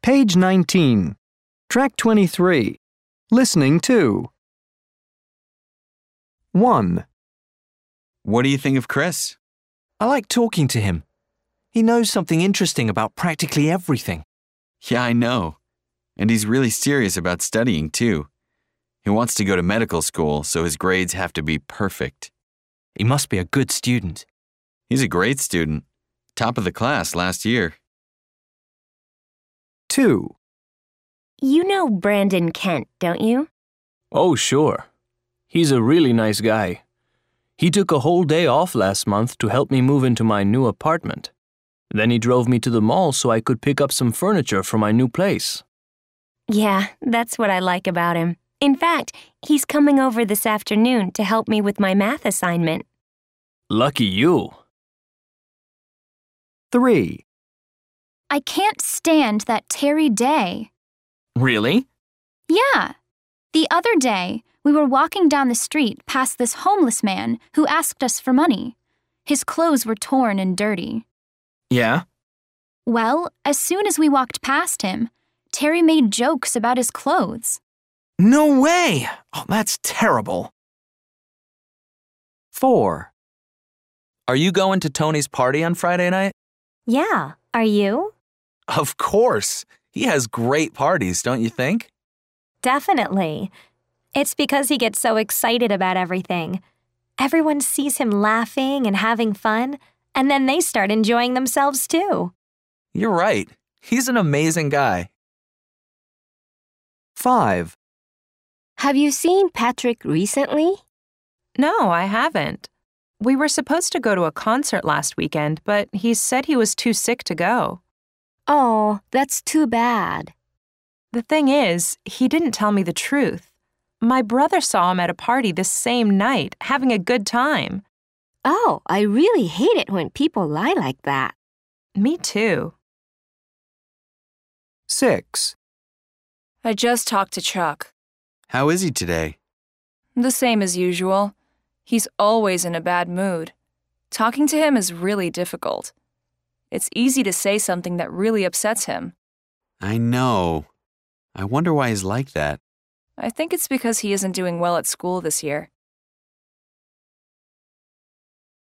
Page 19. Track 23. Listening to. 1. What do you think of Chris? I like talking to him. He knows something interesting about practically everything. Yeah, I know. And he's really serious about studying, too. He wants to go to medical school, so his grades have to be perfect. He must be a good student. He's a great student. Top of the class last year. 2. You know Brandon Kent, don't you? Oh, sure. He's a really nice guy. He took a whole day off last month to help me move into my new apartment. Then he drove me to the mall so I could pick up some furniture for my new place. Yeah, that's what I like about him. In fact, he's coming over this afternoon to help me with my math assignment. Lucky you. 3. I can't stand that Terry Day. Really? Yeah. The other day, we were walking down the street past this homeless man who asked us for money. His clothes were torn and dirty. Yeah? Well, as soon as we walked past him, Terry made jokes about his clothes. No way! Oh, that's terrible. 4. Are you going to Tony's party on Friday night? Yeah, are you? Of course. He has great parties, don't you think? Definitely. It's because he gets so excited about everything. Everyone sees him laughing and having fun, and then they start enjoying themselves too. You're right. He's an amazing guy. 5. Have you seen Patrick recently? No, I haven't. We were supposed to go to a concert last weekend, but he said he was too sick to go. Oh, that's too bad. The thing is, he didn't tell me the truth. My brother saw him at a party this same night, having a good time. Oh, I really hate it when people lie like that. Me too. 6. I just talked to Chuck. How is he today? The same as usual. He's always in a bad mood. Talking to him is really difficult. It's easy to say something that really upsets him. I know. I wonder why he's like that. I think it's because he isn't doing well at school this year.